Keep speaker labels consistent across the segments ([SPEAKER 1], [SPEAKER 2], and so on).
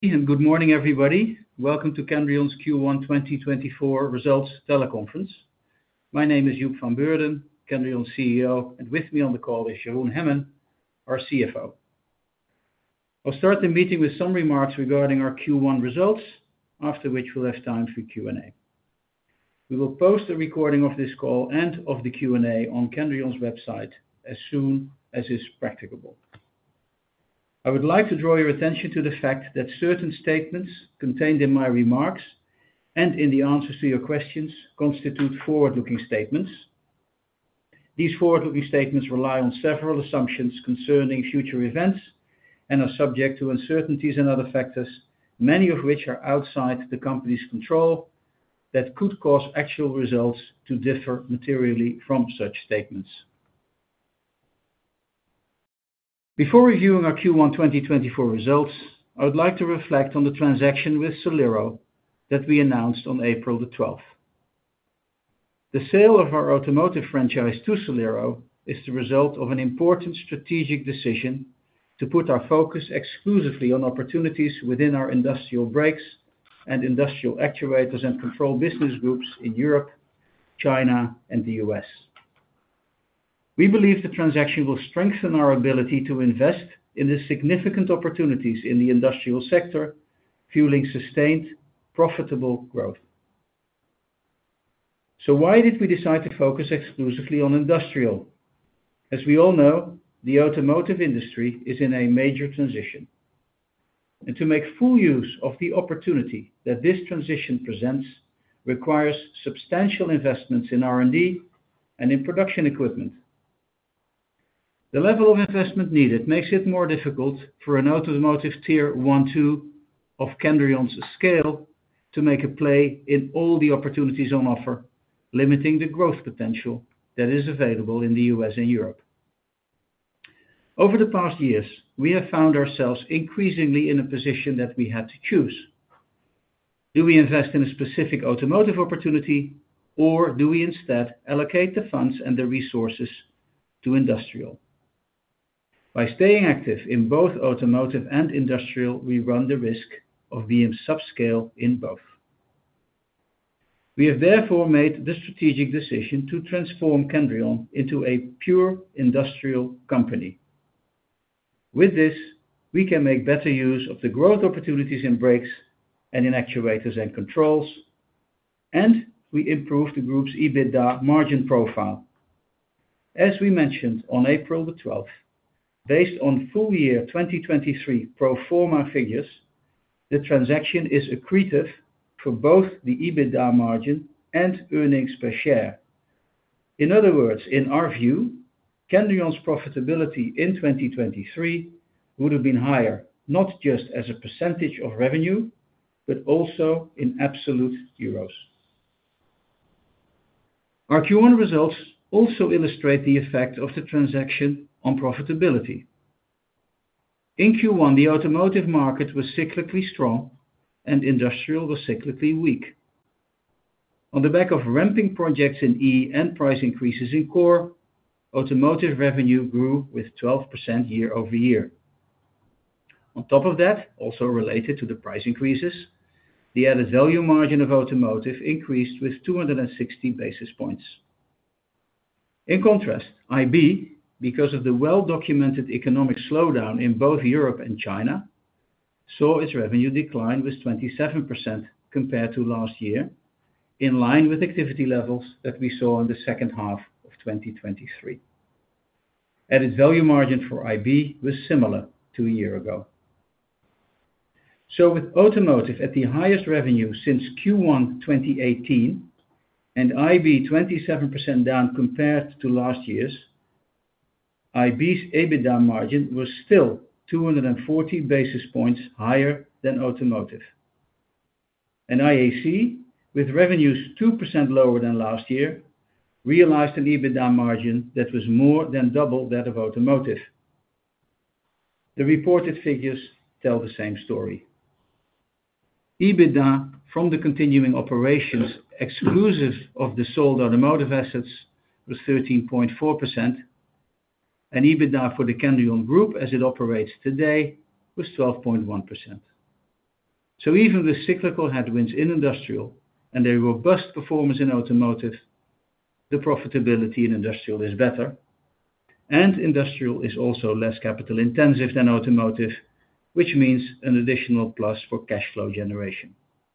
[SPEAKER 1] And good morning, everybody. Welcome to Kendrion's Q1 2024 results teleconference. My name is Joep van Beurden, Kendrion's CEO, and with me on the call is Jeroen Hemmen, our CFO. I'll start the meeting with some remarks regarding our Q1 results, after which we'll have time for Q&A. We will post a recording of this call and of the Q&A on Kendrion's website as soon as is practicable. I would like to draw your attention to the fact that certain statements contained in my remarks and in the answers to your questions constitute forward-looking statements. These forward-looking statements rely on several assumptions concerning future events and are subject to uncertainties and other factors, many of which are outside the company's control, that could cause actual results to differ materially from such statements. Before reviewing our Q1 2024 results, I would like to reflect on the transaction with Solero that we announced on April the 12th. The sale of our automotive franchise to Solero is the result of an important strategic decision to put our focus exclusively on opportunities within our industrial brakes and industrial actuators and control business groups in Europe, China, and the US. We believe the transaction will strengthen our ability to invest in the significant opportunities in the industrial sector, fueling sustained, profitable growth. So why did we decide to focus exclusively on industrial? As we all know, the automotive industry is in a major transition. And to make full use of the opportunity that this transition presents requires substantial investments in R&D and in production equipment. The level of investment needed makes it more difficult for an automotive tier 1-2 of Kendrion's scale to make a play in all the opportunities on offer, limiting the growth potential that is available in the US and Europe. Over the past years, we have found ourselves increasingly in a position that we had to choose. Do we invest in a specific automotive opportunity, or do we instead allocate the funds and the resources to industrial? By staying active in both automotive and industrial, we run the risk of being subscale in both. We have therefore made the strategic decision to transform Kendrion into a pure industrial company. With this, we can make better use of the growth opportunities in brakes and in actuators and controls, and we improve the group's EBITDA margin profile. As we mentioned on April the 12th, based on full year 2023 pro forma figures, the transaction is accretive for both the EBITDA margin and earnings per share. In other words, in our view, Kendrion's profitability in 2023 would have been higher, not just as a percentage of revenue, but also in absolute euros. Our Q1 results also illustrate the effect of the transaction on profitability. In Q1, the automotive market was cyclically strong and industrial was cyclically weak. On the back of ramping projects in E and price increases in core, automotive revenue grew with 12% year-over-year. On top of that, also related to the price increases, the added value margin of automotive increased with 260 basis points. In contrast, IB, because of the well-documented economic slowdown in both Europe and China, saw its revenue decline with 27% compared to last year, in line with activity levels that we saw in the second half of 2023. Added value margin for IB was similar to a year ago. So with automotive at the highest revenue since Q1 2018 and IB 27% down compared to last year's, IB's EBITDA margin was still 240 basis points higher than automotive. And IAC, with revenues 2% lower than last year, realized an EBITDA margin that was more than double that of automotive. The reported figures tell the same story. EBITDA from the continuing operations exclusive of the sold automotive assets was 13.4%, and EBITDA for the Kendrion Group as it operates today was 12.1%. So even with cyclical headwinds in industrial and a robust performance in automotive, the profitability in industrial is better, and industrial is also less capital intensive than automotive, which means an additional plus for cash flow generation.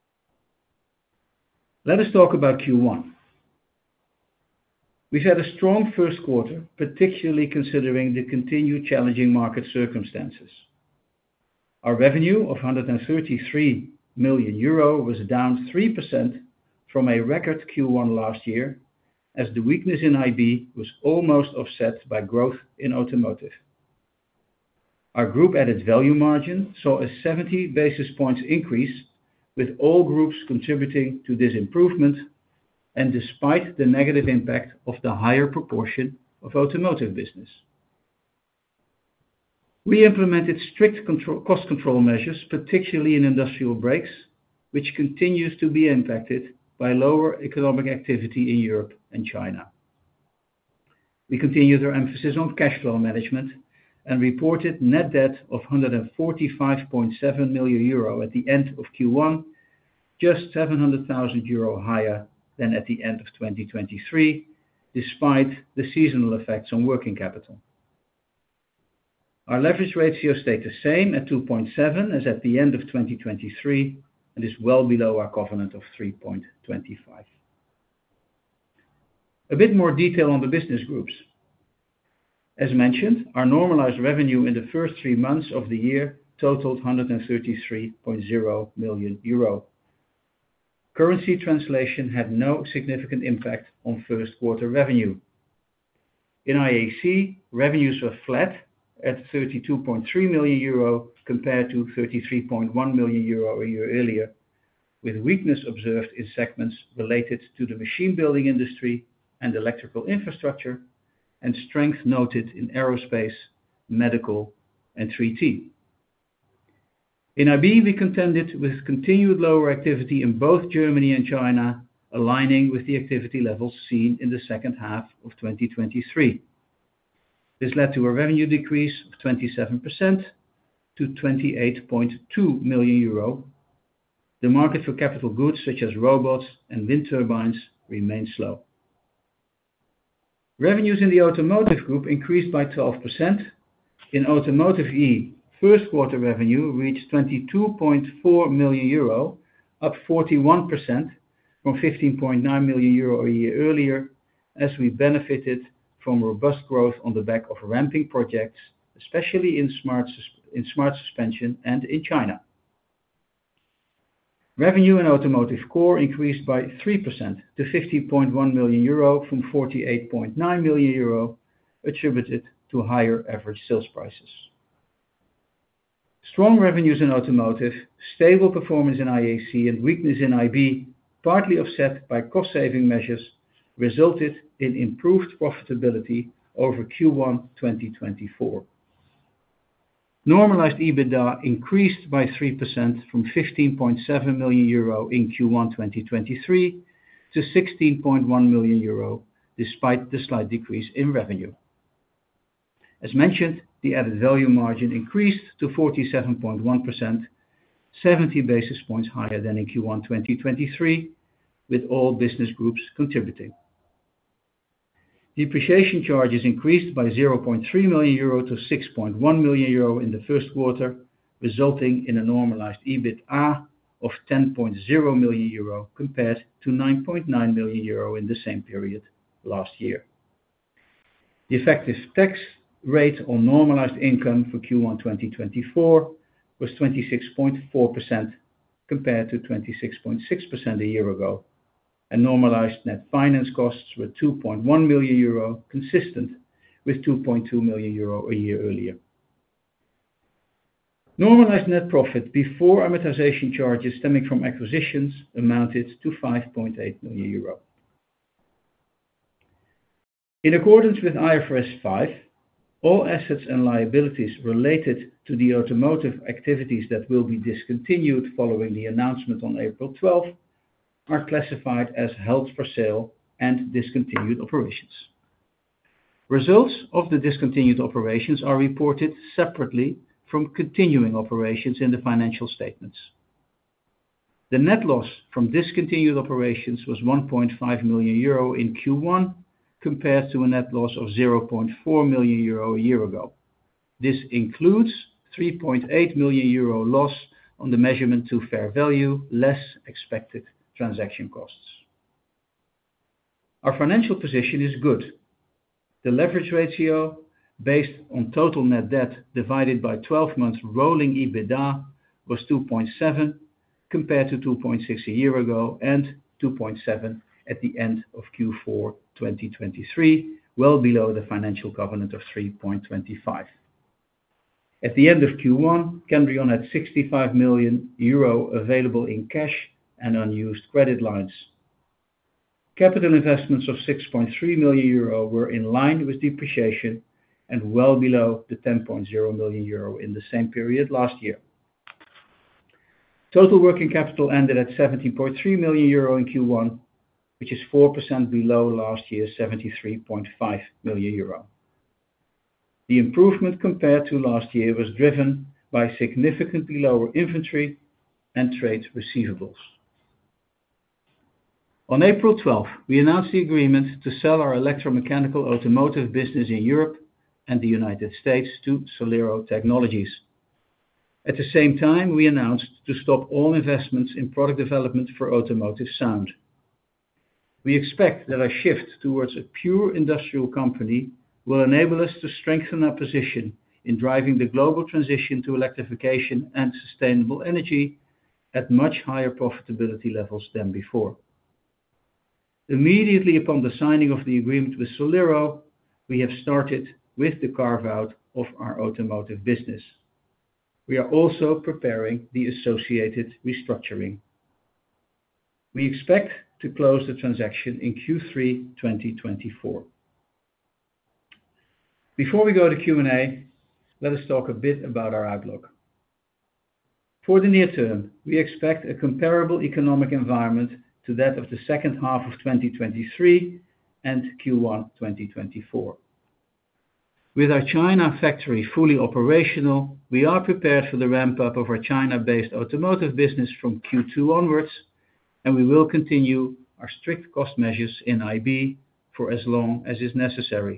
[SPEAKER 1] Let us talk about Q1. We've had a strong first quarter, particularly considering the continued challenging market circumstances. Our revenue of 133 million euro was down 3% from a record Q1 last year, as the weakness in IB was almost offset by growth in automotive. Our group added value margin saw a 70 basis points increase, with all groups contributing to this improvement, and despite the negative impact of the higher proportion of automotive business. We implemented strict cost control measures, particularly in industrial brakes, which continues to be impacted by lower economic activity in Europe and China. We continued our emphasis on cash flow management and reported net debt of 145.7 million euro at the end of Q1, just 700,000 euro higher than at the end of 2023, despite the seasonal effects on working capital. Our leverage ratio stayed the same at 2.7 as at the end of 2023 and is well below our covenant of 3.25. A bit more detail on the business groups. As mentioned, our normalized revenue in the first 3 months of the year totaled 133.0 million euro. Currency translation had no significant impact on first quarter revenue. In IAC, revenues were flat at 32.3 million euro compared to 33.1 million euro a year earlier, with weakness observed in segments related to the machine building industry and electrical infrastructure, and strength noted in aerospace, medical, and 3T. In IB, we contended with continued lower activity in both Germany and China, aligning with the activity levels seen in the second half of 2023. This led to a revenue decrease of 27% to 28.2 million euro. The market for capital goods such as robots and wind turbines remained slow. Revenues in the automotive group increased by 12%. In automotive E, first quarter revenue reached 22.4 million euro, up 41% from 15.9 million euro a year earlier, as we benefited from robust growth on the back of ramping projects, especially in smart suspension and in China. Revenue in automotive core increased by 3% to 50.1 million euro from 48.9 million euro, attributed to higher average sales prices. Strong revenues in automotive, stable performance in IAC, and weakness in IB, partly offset by cost-saving measures, resulted in improved profitability over Q1 2024. Normalized EBITDA increased by 3% from 15.7 million euro in Q1 2023 to 16.1 million euro, despite the slight decrease in revenue. As mentioned, the added value margin increased to 47.1%, 70 basis points higher than in Q1 2023, with all business groups contributing. Depreciation charges increased by 0.3 million euro to 6.1 million euro in the first quarter, resulting in a normalized EBITDA of 10.0 million euro compared to 9.9 million euro in the same period last year. The effective tax rate on normalized income for Q1 2024 was 26.4% compared to 26.6% a year ago, and normalized net finance costs were 2.1 million euro, consistent with 2.2 million euro a year earlier. Normalized net profit before amortization charges stemming from acquisitions amounted to 5.8 million euro. In accordance with IFRS 5, all assets and liabilities related to the automotive activities that will be discontinued following the announcement on April 12 are classified as held for sale and discontinued operations. Results of the discontinued operations are reported separately from continuing operations in the financial statements. The net loss from discontinued operations was 1.5 million euro in Q1, compared to a net loss of 0.4 million euro a year ago. This includes 3.8 million euro loss on the measurement to fair value, less expected transaction costs. Our financial position is good. The leverage ratio, based on total net debt divided by 12 months rolling EBITDA, was 2.7, compared to 2.6 a year ago and 2.7 at the end of Q4 2023, well below the financial covenant of 3.25. At the end of Q1, Kendrion had 65 million euro available in cash and unused credit lines. Capital investments of 6.3 million euro were in line with depreciation and well below the 10.0 million euro in the same period last year. Total working capital ended at 17.3 million euro in Q1, which is 4% below last year's 73.5 million euro. The improvement compared to last year was driven by significantly lower inventory and trade receivables. On April 12, we announced the agreement to sell our electromechanical automotive business in Europe and the United States to Solero Technologies. At the same time, we announced to stop all investments in product development for automotive sound. We expect that our shift towards a pure industrial company will enable us to strengthen our position in driving the global transition to electrification and sustainable energy at much higher profitability levels than before. Immediately upon the signing of the agreement with Solero, we have started with the carve-out of our automotive business. We are also preparing the associated restructuring. We expect to close the transaction in Q3 2024. Before we go to Q&A, let us talk a bit about our outlook. For the near term, we expect a comparable economic environment to that of the second half of 2023 and Q1 2024. With our China factory fully operational, we are prepared for the ramp-up of our China-based automotive business from Q2 onwards, and we will continue our strict cost measures in IB for as long as is necessary.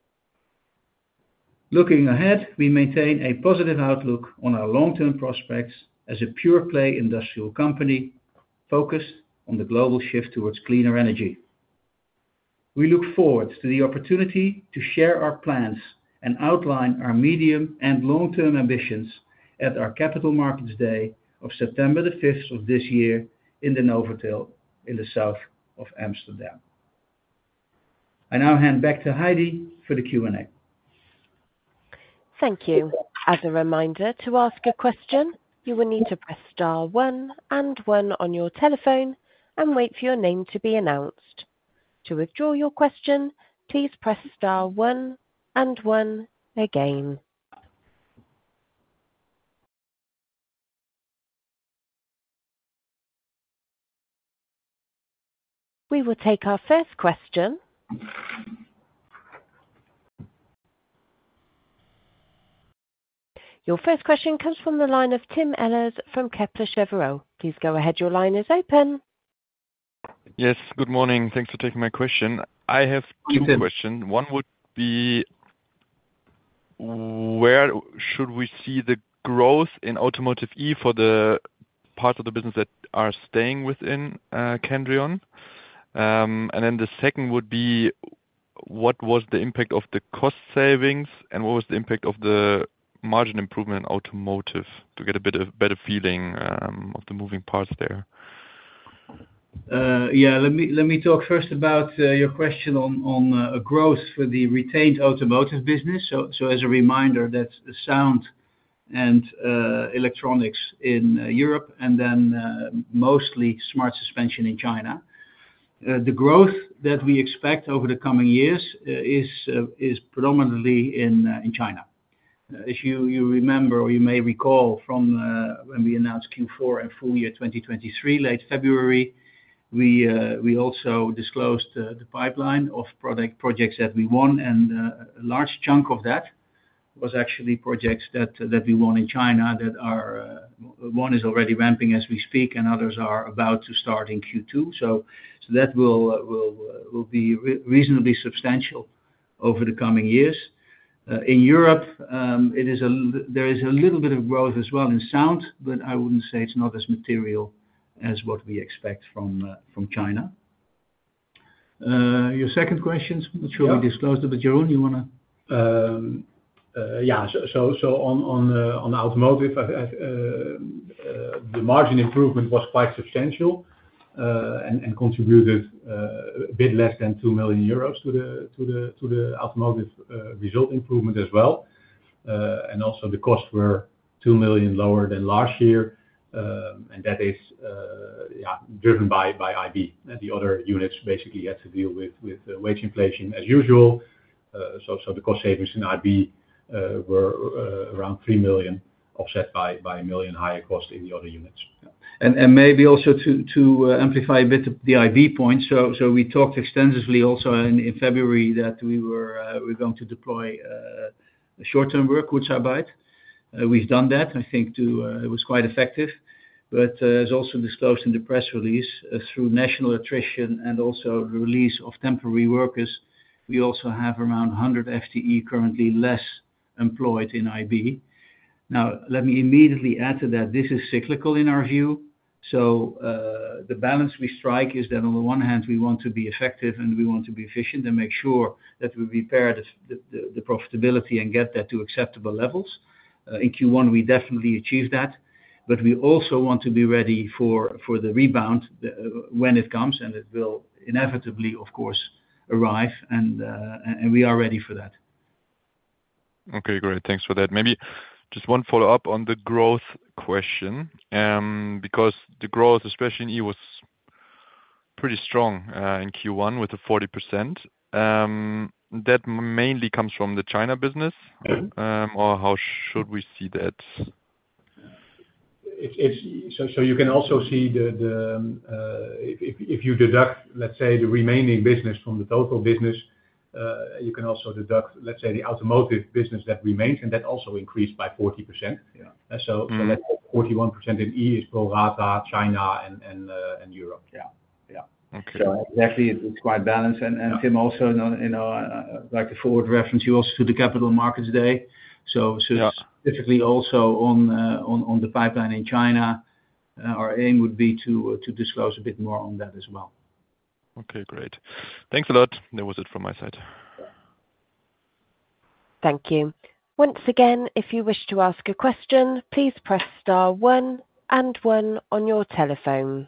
[SPEAKER 1] Looking ahead, we maintain a positive outlook on our long-term prospects as a pure-play industrial company focused on the global shift towards cleaner energy. We look forward to the opportunity to share our plans and outline our medium and long-term ambitions at our Capital Markets Day of September the 5th of this year in the Novotel in the south of Amsterdam. I now hand back to Heidi for the Q&A.
[SPEAKER 2] Thank you. As a reminder, to ask a question, you will need to press star 1 and 1 on your telephone and wait for your name to be announced. To withdraw your question, please press star 1 and 1 again. We will take our first question. Your first question comes from the line of Tim Ehlers from Kepler Cheuvreux. Please go ahead. Your line is open.
[SPEAKER 3] Yes, good morning. Thanks for taking my question. I have two questions. One would be, where should we see the growth in Automotive E for the parts of the business that are staying within Kendrion? And then the second would be, what was the impact of the cost savings and what was the impact of the margin improvement in automotive, to get a better feeling of the moving parts there?
[SPEAKER 1] Yeah, let me talk first about your question on growth for the retained automotive business. So as a reminder, that's sound and electronics in Europe, and then mostly smart suspension in China. The growth that we expect over the coming years is predominantly in China. As you remember, or you may recall from when we announced Q4 and full year 2023, late February, we also disclosed the pipeline of projects that we won, and a large chunk of that was actually projects that we won in China that are one is already ramping as we speak, and others are about to start in Q2. So that will be reasonably substantial over the coming years. In Europe, there is a little bit of growth as well in sound, but I wouldn't say it's not as material as what we expect from China. Your second question, I'm not sure we disclosed it, but Jeroen, you want to?
[SPEAKER 4] Yeah. So on automotive, the margin improvement was quite substantial and contributed a bit less than 2 million euros to the automotive result improvement as well. And also the costs were 2 million lower than last year, and that is driven by IB. And the other units basically had to deal with wage inflation as usual. So the cost savings in IB were around 3 million, offset by 1 million higher cost in the other units.
[SPEAKER 1] And maybe also to amplify a bit the IB point. So we talked extensively also in February that we're going to deploy short-term work, Kurzarbeit. We've done that. I think it was quite effective. But as also disclosed in the press release, through national attrition and also the release of temporary workers, we also have around 100 FTE currently less employed in IB. Now, let me immediately add to that. This is cyclical in our view. So the balance we strike is that on the one hand, we want to be effective and we want to be efficient and make sure that we repair the profitability and get that to acceptable levels. In Q1, we definitely achieved that. But we also want to be ready for the rebound when it comes, and it will inevitably, of course, arrive, and we are ready for that.
[SPEAKER 3] Okay, great. Thanks for that. Maybe just one follow-up on the growth question, because the growth, especially in E, was pretty strong in Q1 with the 40%. That mainly comes from the China business, or how should we see that?
[SPEAKER 4] So you can also see if you deduct, let's say, the remaining business from the total business, you can also deduct, let's say, the automotive business that remains, and that also increased by 40%. Yeah. So let's say 41% in E is pro rata, China and Europe.
[SPEAKER 1] Yeah. Okay. So exactly, it's quite balanced. And Tim also, like the forward reference, you also to the Capital Markets Day. So specifically also on the pipeline in China, our aim would be to disclose a bit more on that as well.
[SPEAKER 3] Okay, great. Thanks a lot. That was it from my side.
[SPEAKER 2] Thank you. Once again, if you wish to ask a question, please press star 1 and 1 on your telephone.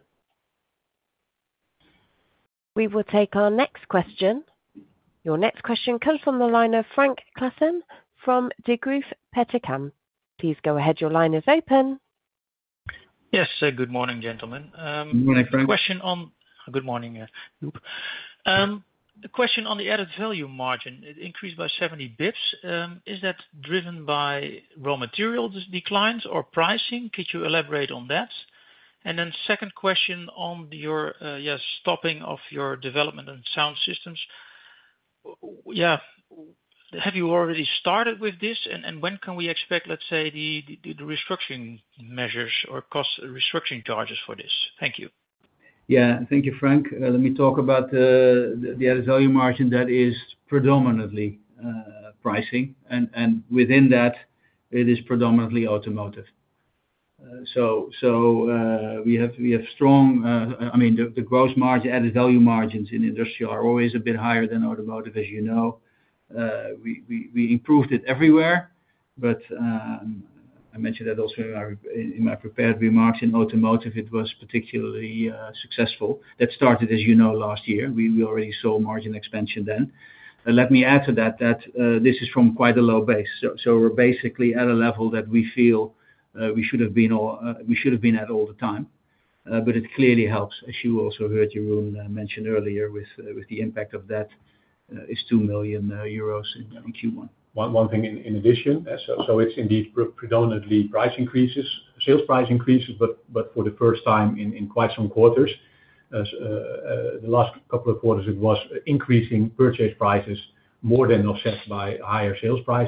[SPEAKER 2] We will take our next question. Your next question comes from the line of Frank Claassen from Degroof Petercam. Please go ahead. Your line is open.
[SPEAKER 5] Yes. Good morning, gentlemen.
[SPEAKER 1] Good morning, Frank.
[SPEAKER 5] Good morning, Joep. A question on the added value margin. It increased by 70 bps. Is that driven by raw material declines or pricing? Could you elaborate on that? And then second question on your stopping of your development and sound systems. Yeah. Have you already started with this? And when can we expect, let's say, the restructuring measures or cost restructuring charges for this? Thank you.
[SPEAKER 1] Yeah. Thank you, Frank. Let me talk about the added value margin that is predominantly pricing. And within that, it is predominantly automotive. So we have strong, I mean, the gross margin, added value margins in industrial are always a bit higher than automotive, as you know. We improved it everywhere, but I mentioned that also in my prepared remarks. In automotive, it was particularly successful. That started, as you know, last year. We already saw margin expansion then. Let me add to that this is from quite a low base. So we're basically at a level that we feel we should have been at all the time. But it clearly helps, as you also heard Jeroen mention earlier, with the impact of that is 2 million euros in Q1.
[SPEAKER 4] One thing in addition, so it's indeed predominantly price increases, sales price increases, but for the first time in quite some quarters. The last couple of quarters, it was increasing purchase prices more than offset by higher sales prices.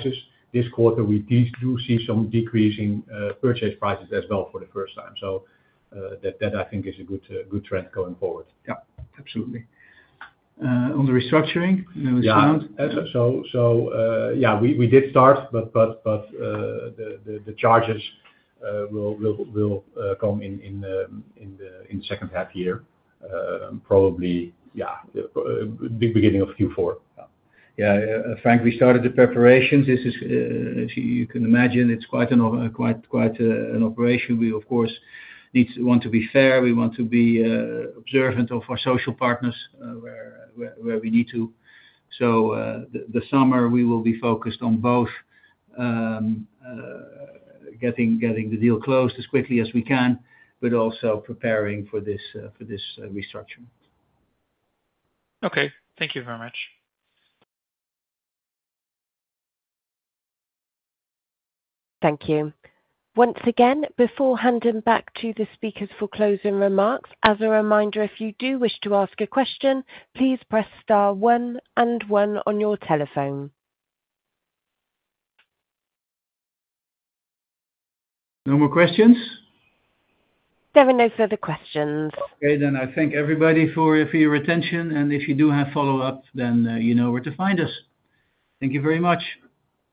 [SPEAKER 4] this quarter, we do see some decreasing purchase prices as well for the first time. So that I think is a good trend going forward.
[SPEAKER 1] Yeah, absolutely. On the restructuring,
[SPEAKER 4] we did start, but the charges will come in the second half year, probably the beginning of Q4.
[SPEAKER 1] Frank, we started the preparations. This is, as you can imagine, it's quite an operation. We of course want to be fair. We want to be observant of our social partners where we need to. So the summer we will be focused on both getting the deal closed as quickly as we can, but also preparing for this restructuring.
[SPEAKER 5] Okay, thank you very much.
[SPEAKER 2] Thank you. Once again, before handing back to the speakers for closing remarks, as a reminder, if you do wish to ask a question, please press star 1 and 1 on your telephone.
[SPEAKER 1] No more questions?
[SPEAKER 2] There are no further questions.
[SPEAKER 1] Okay, then I thank everybody for your attention, and if you do have follow-up, then you know where to find us. Thank you very much.